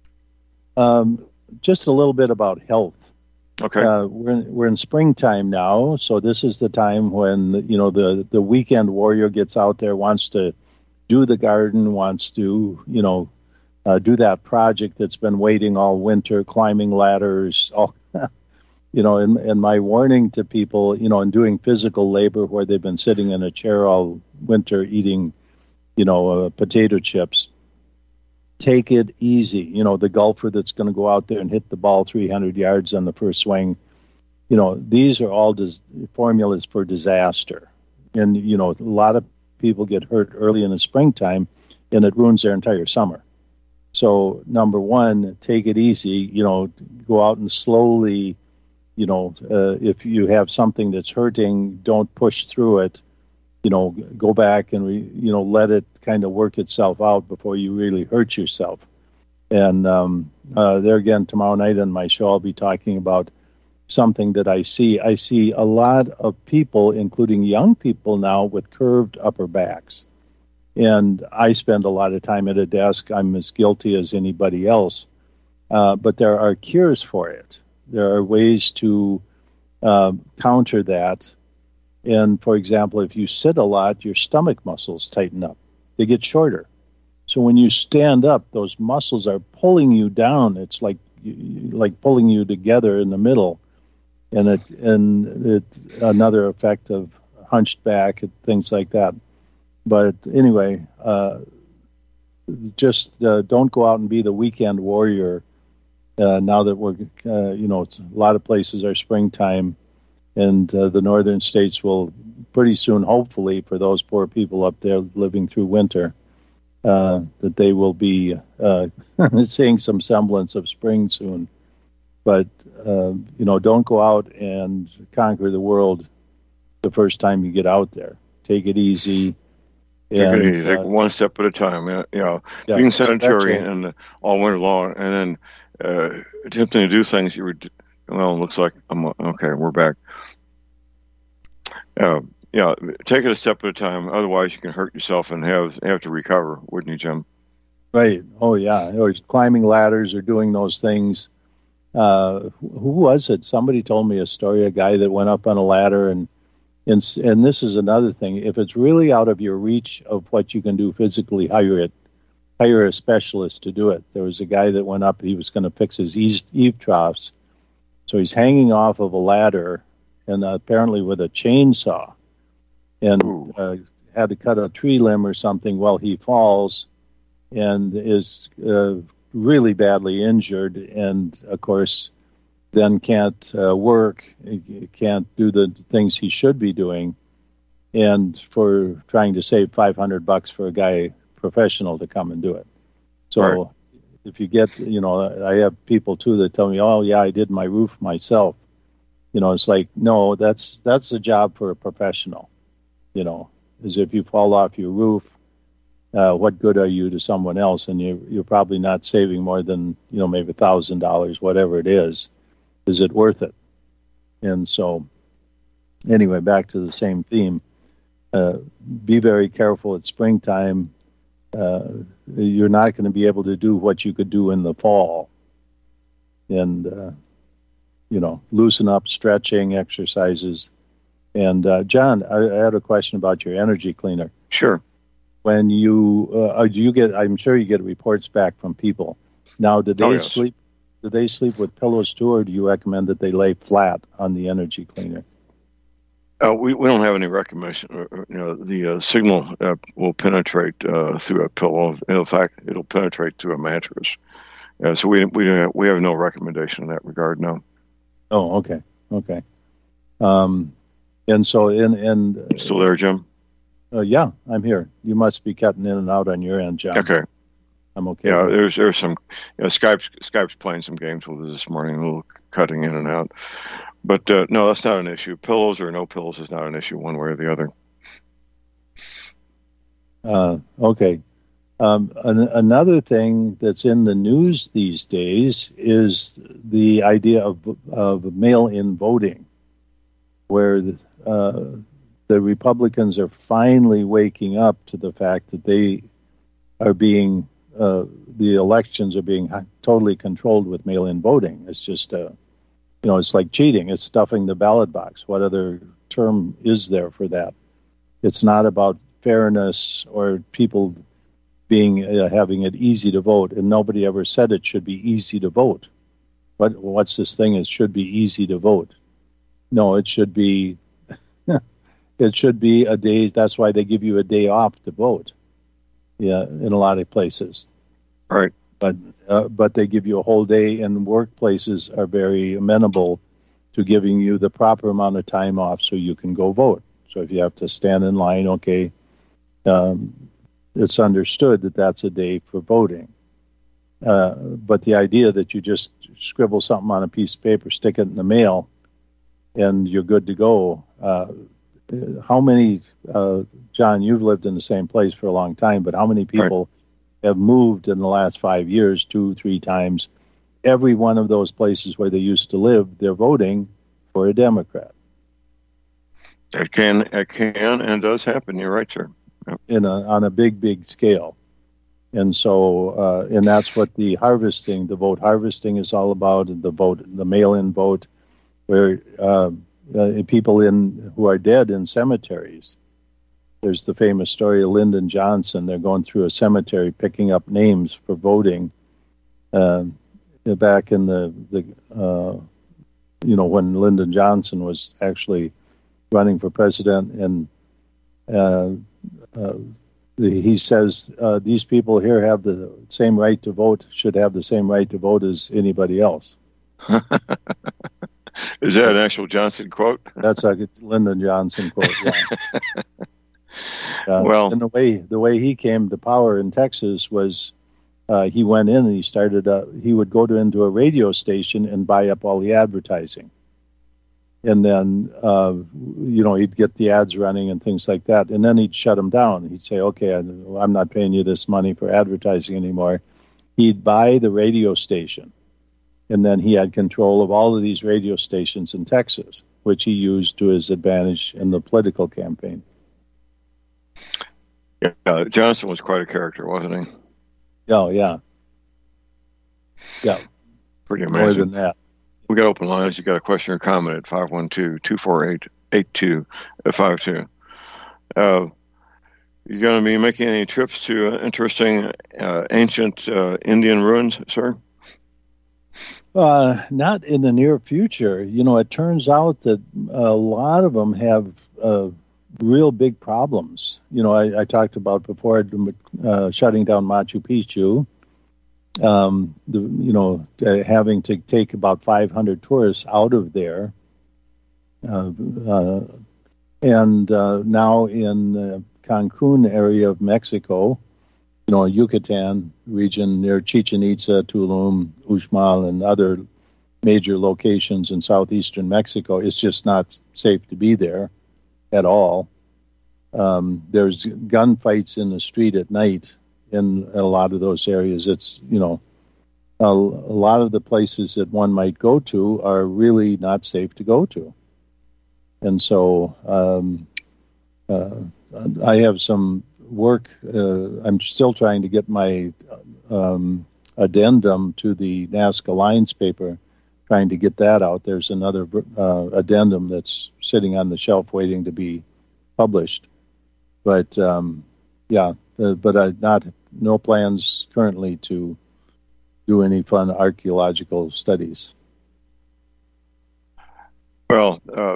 C: Um, just a little bit about health.
B: Okay.
C: Uh, we're in, we're in springtime now, so this is the time when, you know, the, the weekend warrior gets out there, wants to do the garden, wants to, you know, uh, do that project that's been waiting all winter, climbing ladders, all, you know, and, and my warning to people, you know, in doing physical labor where they've been sitting in a chair all winter eating, you know, uh, potato chips, take it easy. You know, the golfer that's going to go out there and hit the ball three hundred yards on the first swing, you know, these are all dis- formulas for disaster. And, you know, a lot of people get hurt early in the springtime, and it ruins their entire summer. So, number one, take it easy. You know, go out and slowly, you know, uh, if you have something that's hurting, don't push through it. You know, go back and, re, you know, let it kind of work itself out before you really hurt yourself. And um, uh, there again, tomorrow night on my show, I'll be talking about something that I see. I see a lot of people, including young people now, with curved upper backs. And I spend a lot of time at a desk. I'm as guilty as anybody else. Uh, but there are cures for it. There are ways to uh, counter that. And, for example, if you sit a lot, your stomach muscles tighten up. They get shorter. So when you stand up, those muscles are pulling you down. It's like like pulling you together in the middle. And it and it's another effect of hunched back and things like that. But anyway, uh, just uh, don't go out and be the weekend warrior. Uh, now that we're, uh, you know, a lot of places are springtime, and uh, the northern states will pretty soon, hopefully, for those poor people up there living through winter, uh, that they will be uh, seeing some semblance of spring soon. But, uh, you know, don't go out and conquer the world the first time you get out there. Take it easy.
B: Take
C: and,
B: it easy. Take
C: uh,
B: one step at a time. You know,
C: yeah,
B: being sedentary
C: right.
B: and all winter long, and then uh, attempting to do things you were. Well, it looks like I'm okay. We're back. Uh, yeah, take it a step at a time. Otherwise, you can hurt yourself and have have to recover, wouldn't you, Jim?
C: Right. Oh, yeah. Or climbing ladders or doing those things. Uh, who was it? Somebody told me a story, a guy that went up on a ladder. And, and, and this is another thing. If it's really out of your reach of what you can do physically, hire it. Hire a specialist to do it. There was a guy that went up. He was going to fix his eave, eave troughs. So he's hanging off of a ladder and uh, apparently with a chainsaw. And uh, had to cut a tree limb or something while he falls and is uh, really badly injured, and of course then can't uh, work, can't do the things he should be doing, and for trying to save five hundred bucks for a guy professional to come and do it. So right. If you get, you know, I have people too that tell me, oh yeah, I did my roof myself. You know, it's like, no, that's that's a job for a professional. You know, is if you fall off your roof, uh, what good are you to someone else? And you, you're probably not saving more than, you know, maybe a thousand dollars, whatever it is. Is it worth it? And so, anyway, back to the same theme. Uh, be very careful at springtime. Uh, you're not going to be able to do what you could do in the fall. And, uh, you know, loosen up, stretching, exercises. And, uh, John, I, I had a question about your energy cleaner.
B: Sure.
C: When you, uh, do you get, I'm sure you get reports back from people. Now, do they
B: oh, yes.
C: sleep, do they sleep with pillows too, or do you recommend that they lay flat on the energy cleaner?
B: Uh, we, we don't have any recommendation. You know, the uh, signal uh, will penetrate uh, through a pillow. In fact, it'll penetrate through a mattress. Uh, so we we have, we have no recommendation in that regard. No.
C: Oh, okay, okay. Um, and so in in uh,
B: still there, Jim?
C: Uh, yeah, I'm here. You must be cutting in and out on your end, John.
B: Okay.
C: I'm okay.
B: Yeah, there's there's some you know, Skype's Skype's playing some games with us this morning, a little cutting in and out. But uh, no, that's not an issue. Pillows or no pillows is not an issue one way or the other.
C: Uh, okay. Um, an- another thing that's in the news these days is the idea of of mail-in voting, where the, uh, the Republicans are finally waking up to the fact that they are being uh, the elections are being totally controlled with mail-in voting. It's just a You know, it's like cheating. It's stuffing the ballot box. What other term is there for that? It's not about fairness or people being uh, having it easy to vote. And nobody ever said it should be easy to vote. What what's this thing? It should be easy to vote. No, it should be. It should be a day. That's why they give you a day off to vote. Yeah, in a lot of places.
B: Right.
C: But uh, but they give you a whole day, and workplaces are very amenable to giving you the proper amount of time off so you can go vote. So if you have to stand in line, okay, um, it's understood that that's a day for voting. Uh, but the idea that you just scribble something on a piece of paper, stick it in the mail, and you're good to go. Uh, how many, uh, John, you've lived in the same place for a long time, but how many people... Right. have moved in the last five years, two, three times. Every one of those places where they used to live, they're voting for a Democrat.
B: It can, it can, and does happen. You're right, sir. Yep.
C: In a on a big, big scale, and so, uh, and that's what the harvesting, the vote harvesting, is all about. The vote, the mail-in vote, where uh, uh, people in who are dead in cemeteries. There's the famous story of Lyndon Johnson. They're going through a cemetery picking up names for voting. Uh, back in the, the uh, you know, when Lyndon Johnson was actually running for president, and uh, uh, the, he says, uh, these people here have the same right to vote, should have the same right to vote as anybody else.
B: Is that an actual Johnson quote?
C: That's a Lyndon Johnson quote, yeah. Uh,
B: well,
C: and the way the way he came to power in Texas was uh, he went in and he started. Uh, he would go to into a radio station and buy up all the advertising, and then uh, you know he'd get the ads running and things like that, and then he'd shut them down. He'd say, "Okay, I'm not paying you this money for advertising anymore." He'd buy the radio station, and then he had control of all of these radio stations in Texas, which he used to his advantage in the political campaign.
B: Yeah, Johnson was quite a character, wasn't he?
C: Oh, yeah. Yeah.
B: Pretty amazing.
C: More than that.
B: We got open lines. You got a question or comment at five one two, two four eight, eight two five two. Uh, you going to be making any trips to uh, interesting uh, ancient uh, Indian ruins, sir?
C: Uh, not in the near future. You know, it turns out that a lot of them have uh, real big problems. You know, I, I talked about before uh, shutting down Machu Picchu. Um, the, you know, uh, having to take about five hundred tourists out of there. Uh, uh, and uh, now in the Cancun area of Mexico, you know, Yucatan region near Chichen Itza, Tulum, Uxmal, and other major locations in southeastern Mexico, it's just not safe to be there at all. Um, there's gunfights in the street at night in a lot of those areas. It's, you know, a, a lot of the places that one might go to are really not safe to go to. And so um, uh, I have some work. Uh, I'm still trying to get my um, addendum to the Nazca Lines paper, trying to get that out. There's another uh, addendum that's sitting on the shelf waiting to be published. But, um, yeah, uh, but I not no plans currently to do any fun archaeological studies.
B: Well, uh,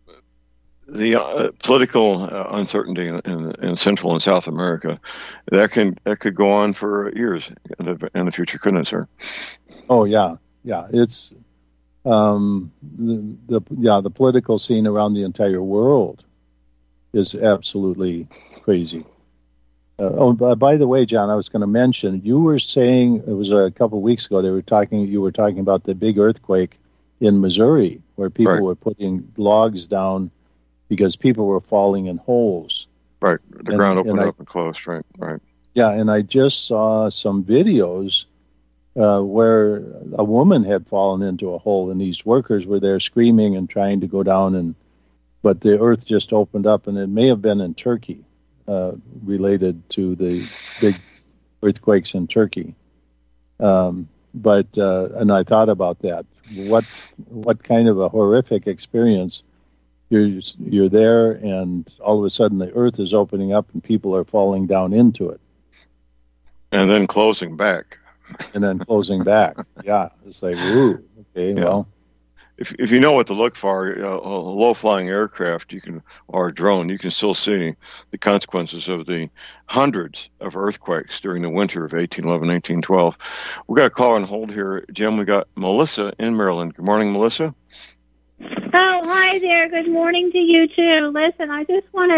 B: the uh, political uh, uncertainty in, in, in Central and South America, that can that could go on for years in the, in the future, couldn't it, sir?
C: Oh yeah, yeah. It's um, the, the yeah the political scene around the entire world is absolutely crazy. Uh, oh, by, by the way, John, I was going to mention, you were saying, it was a couple of weeks ago, they were talking. You were talking about the big earthquake in Missouri, where people
B: right.
C: were putting logs down because people were falling in holes.
B: Right, the
C: and,
B: ground opened
C: and I,
B: up and closed. Right, right.
C: Yeah, and I just saw some videos uh, where a woman had fallen into a hole, and these workers were there screaming and trying to go down, and but the earth just opened up, and it may have been in Turkey. Uh, related to the big earthquakes in Turkey, um, but uh, and I thought about that. What what kind of a horrific experience? You're you're there, and all of a sudden the earth is opening up, and people are falling down into it,
B: and then closing back,
C: and then closing back. Yeah, it's like, ooh, okay, yeah. well.
B: If if you know what to look for, you know, a low-flying aircraft, you can, or a drone, you can still see the consequences of the hundreds of earthquakes during the winter of eighteen eleven, eighteen twelve. We got a caller on hold here, Jim. We got Melissa in Maryland. Good morning, Melissa.
P: Oh, hi there. Good morning to you too. Listen, I just want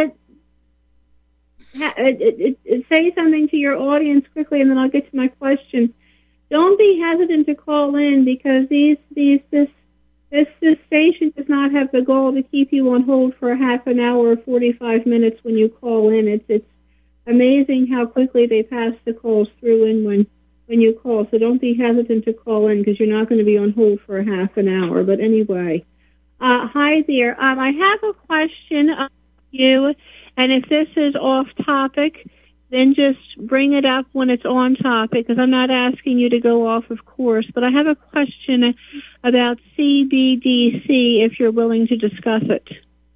P: to ha- say something to your audience quickly, and then I'll get to my question. Don't be hesitant to call in, because these these this. This, this station does not have the goal to keep you on hold for a half an hour or forty-five minutes when you call in. It's it's amazing how quickly they pass the calls through in when, when you call. So don't be hesitant to call in, because you're not going to be on hold for a half an hour. But anyway, uh, hi there. Um, I have a question of you, and if this is off topic, then just bring it up when it's on topic, because I'm not asking you to go off of course. But I have a question about C B D C, if you're willing to discuss it.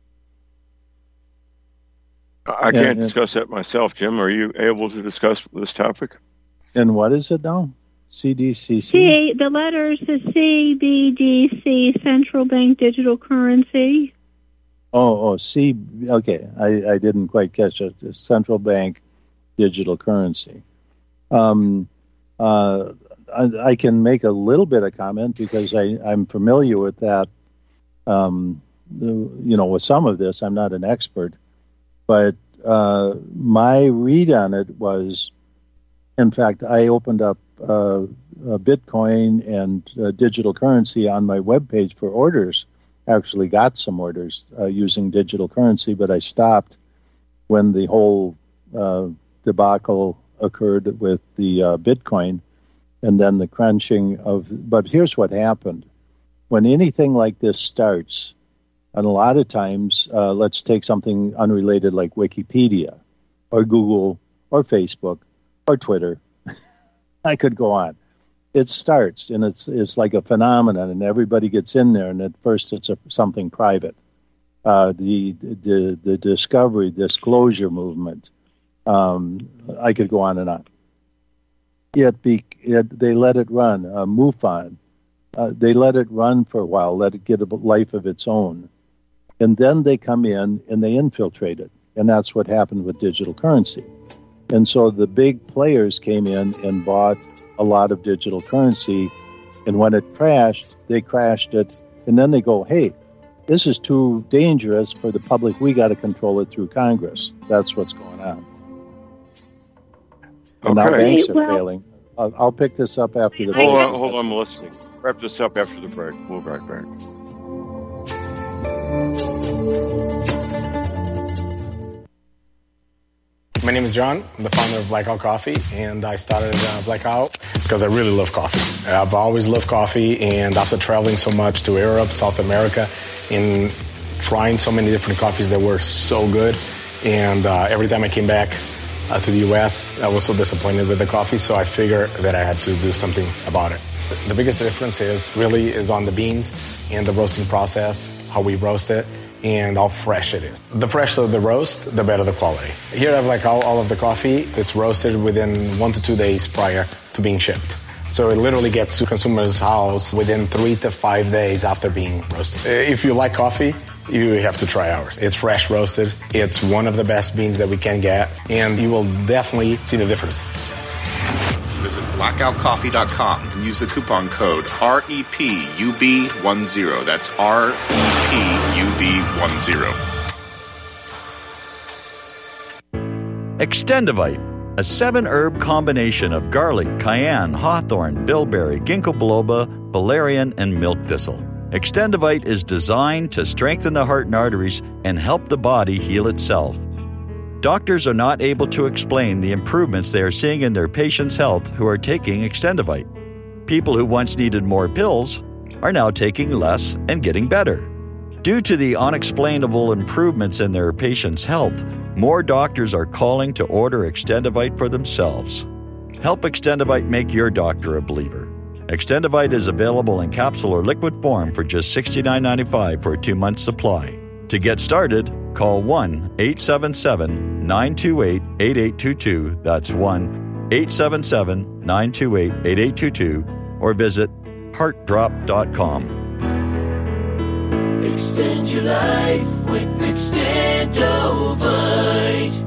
B: I can't yeah, discuss that myself, Jim. Are you able to discuss this topic?
C: And what is it now? C D C C?
P: C, the letters is C B D C, Central Bank Digital Currency.
C: Oh, oh, C. Okay, I, I didn't quite catch it. Central Bank Digital Currency. Um, uh, I, I can make a little bit of comment because I, I'm familiar with that. Um, the, you know, with some of this, I'm not an expert, but uh, my read on it was, in fact, I opened up uh, a Bitcoin and uh, digital currency on my webpage for orders. Actually, got some orders uh, using digital currency, but I stopped when the whole uh, debacle occurred with the uh, Bitcoin, and then the crunching of. But here's what happened: when anything like this starts, and a lot of times, uh, let's take something unrelated like Wikipedia, or Google, or Facebook, or Twitter, I could go on. It starts, and it's it's like a phenomenon, and everybody gets in there, and at first it's a, something private. Uh, the, the the discovery, disclosure movement, um, I could go on and on. It, be, it They let it run. Uh, MUFON, uh, they let it run for a while, let it get a life of its own. And then they come in and they infiltrate it. And that's what happened with digital currency. And so the big players came in and bought a lot of digital currency, and when it crashed, they crashed it, and then they go, hey, this is too dangerous for the public. We got to control it through Congress. That's what's going on. And now
B: Okay.
C: banks are
B: Well-
C: failing. I'll, I'll pick this up after the break.
B: Hold on, hold on, Melissa. Wrap this up after the break. We'll be right back.
Q: My name is John. I'm the founder of Blackout Coffee, and I started uh, Blackout because I really love coffee. I've always loved coffee, and after traveling so much to Europe, South America, and trying so many different coffees that were so good, and uh, every time I came back uh, to the U S, I was so disappointed with the coffee, so I figured that I had to do something about it. The biggest difference is really is on the beans and the roasting process, how we roast it, and how fresh it is. The fresher the roast, the better the quality. Here I have like all, all of the coffee. It's roasted within one to two days prior to being shipped. So it literally gets to consumers' house within three to five days after being roasted. If you like coffee, you have to try ours. It's fresh roasted. It's one of the best beans that we can get, and you will definitely see the difference.
R: Visit blackout coffee dot com and use the coupon code R E P U B ten. That's R E P U B ten.
S: Extendivite, a seven-herb combination of garlic, cayenne, hawthorn, bilberry, ginkgo biloba, valerian, and milk thistle. Extendivite is designed to strengthen the heart and arteries and help the body heal itself. Doctors are not able to explain the improvements they are seeing in their patients' health who are taking Extendivite. People who once needed more pills are now taking less and getting better. Due to the unexplainable improvements in their patients' health, more doctors are calling to order Extendivite for themselves. Help Extendivite make your doctor a believer. Extendivite is available in capsule or liquid form for just sixty-nine ninety-five for a two-month supply. To get started, call one eight seven seven, nine two eight, eight eight two two. That's one eight seven seven, nine two eight, eight eight two two. Or visit heart drop dot com.
A: Extend your life with Extendovite.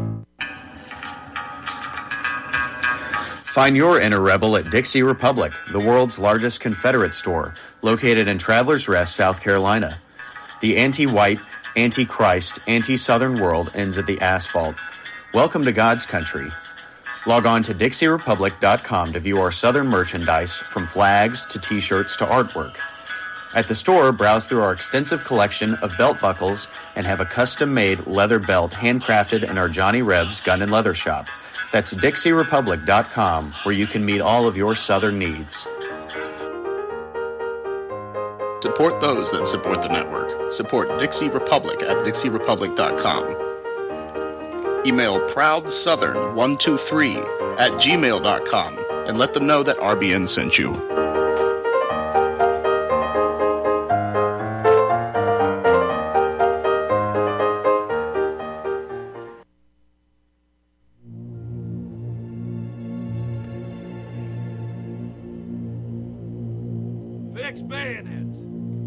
M: Find your inner rebel at Dixie Republic, the world's largest Confederate store, located in Travelers Rest, South Carolina. The anti-white, anti-Christ, anti-Southern world ends at the asphalt. Welcome to God's country. Log on to Dixie Republic dot com to view our Southern merchandise, from flags to t-shirts to artwork. At the store, browse through our extensive collection of belt buckles and have a custom-made leather belt handcrafted in our Johnny Rebs Gun and Leather Shop. That's Dixie Republic dot com, where you can meet all of your Southern needs.
R: Support those that support the network. Support Dixie Republic at Dixie Republic dot com. Email proud southern one two three at gmail dot com and let them know that R B N sent you.
A: Fix bayonets.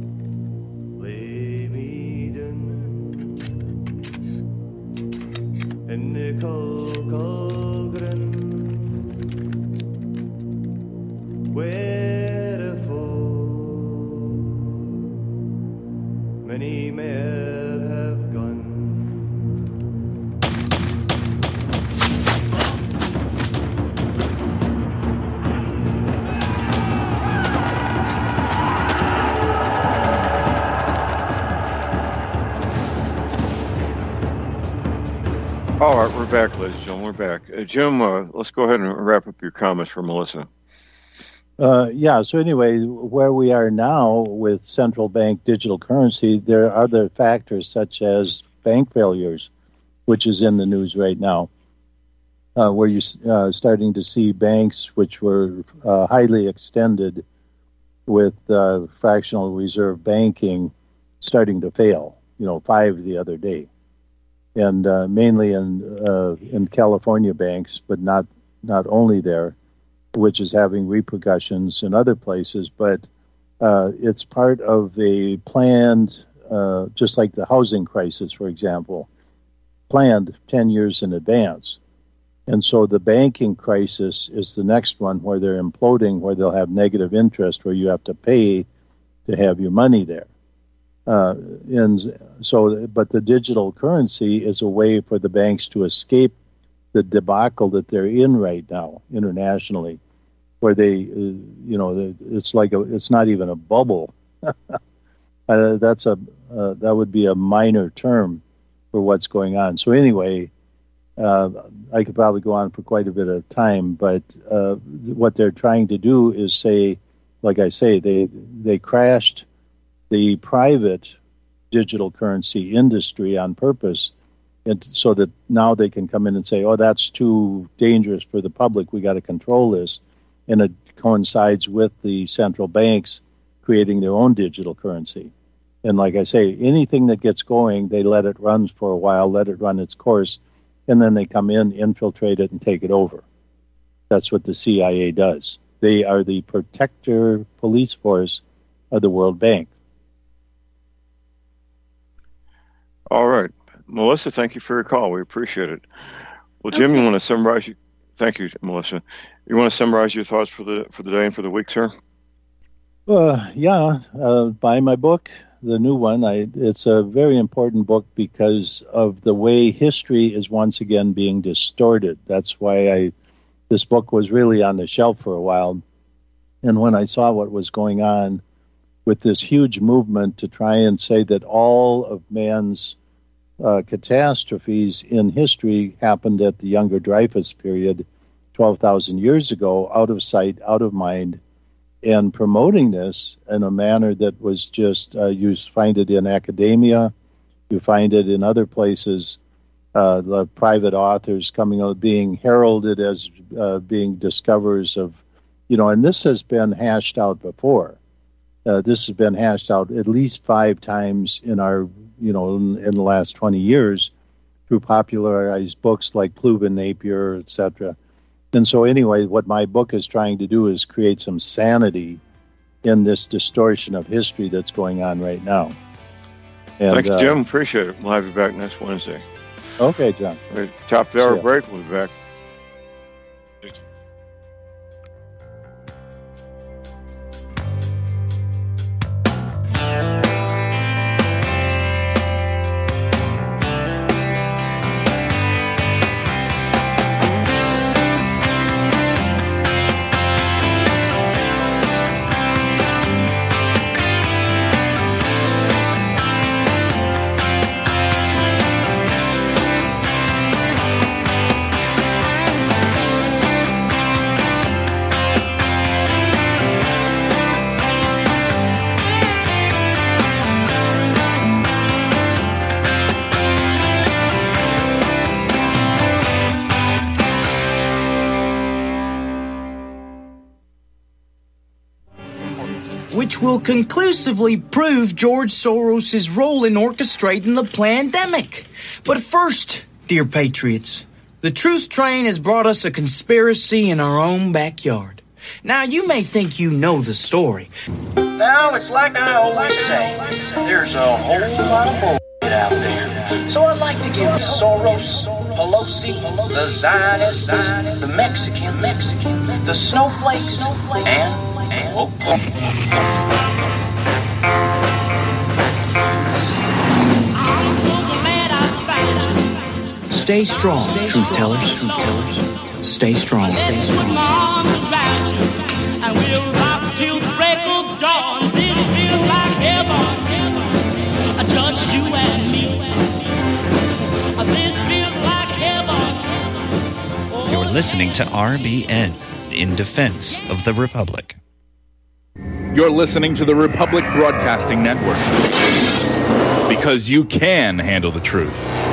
A: Lay me down in the cold, cold ground, where for many men have gone.
B: All right, we're back, ladies and gentlemen. We're back. Uh, Jim, uh, let's go ahead and wrap up your comments for Melissa.
C: Uh, yeah, so anyway, where we are now with central bank digital currency, there are other factors such as bank failures, which is in the news right now. uh, where you're uh, starting to see banks which were uh, highly extended with uh, fractional reserve banking starting to fail. You know, five the other day, and uh, mainly in uh, in California banks, but not not only there, which is having repercussions in other places. But uh, it's part of a planned, uh, just like the housing crisis, for example, planned ten years in advance. And so the banking crisis is the next one where they're imploding, where they'll have negative interest, where you have to pay to have your money there. Uh, and so, but the digital currency is a way for the banks to escape the debacle that they're in right now internationally, where they, uh, you know, it's like a, it's not even a bubble. uh, that's a uh, that would be a minor term for what's going on. So anyway, uh, I could probably go on for quite a bit of time, but uh, what they're trying to do is say, like I say, they they crashed the private digital currency industry on purpose, and so that now they can come in and say, oh, that's too dangerous for the public, we got to control this. And it coincides with the central banks creating their own digital currency. And like I say, anything that gets going, they let it run for a while, let it run its course, and then they come in, infiltrate it, and take it over. That's what the C I A does. They are the protector police force of the World Bank.
B: All right. Melissa, thank you for your call. We appreciate it. Well, Jim, okay. You want to summarize? You, thank you, Melissa. You want to summarize your thoughts for the for the day and for the week, sir?
C: Uh, yeah. Uh, buy my book, the new one. I, it's a very important book because of the way history is once again being distorted. That's why I this book was really on the shelf for a while. And when I saw what was going on with this huge movement to try and say that all of man's uh, catastrophes in history happened at the Younger Dreyfus period, twelve thousand years ago, out of sight, out of mind, and promoting this in a manner that was just, uh, you find it in academia, you find it in other places, uh, the private authors coming out, being heralded as uh, being discoverers of, you know, and this has been hashed out before. Uh, this has been hashed out at least five times in our, you know, in, in the last twenty years through popularized books like Pluban Napier, et cetera. And so anyway, what my book is trying to do is create some sanity in this distortion of history that's going on right now. And,
B: Thanks,
C: uh,
B: Jim. Appreciate it. We'll have you back next Wednesday.
C: Okay, John.
B: Right, top of the hour break. We'll be back.
T: Which will conclusively prove George Soros' role in orchestrating the pandemic. But first, dear patriots, the truth train has brought us a conspiracy in our own backyard. Now, you may think you know the story.
U: Now, it's like I always say, there's a whole lot of bullshit out there. So I'd like to give you Soros, Pelosi, the Zionists, the Mexican, Mexican, the snowflakes, and Oh.
T: Stay strong, truth tellers, truth tellers. Stay strong, stay strong.
V: And we'll rock till the break of dawn. This feels like heaven. Just you and me. This feels like heaven.
M: You're listening to R B N, in defense of the Republic.
W: You're listening to the Republic Broadcasting Network. Because you can handle the truth.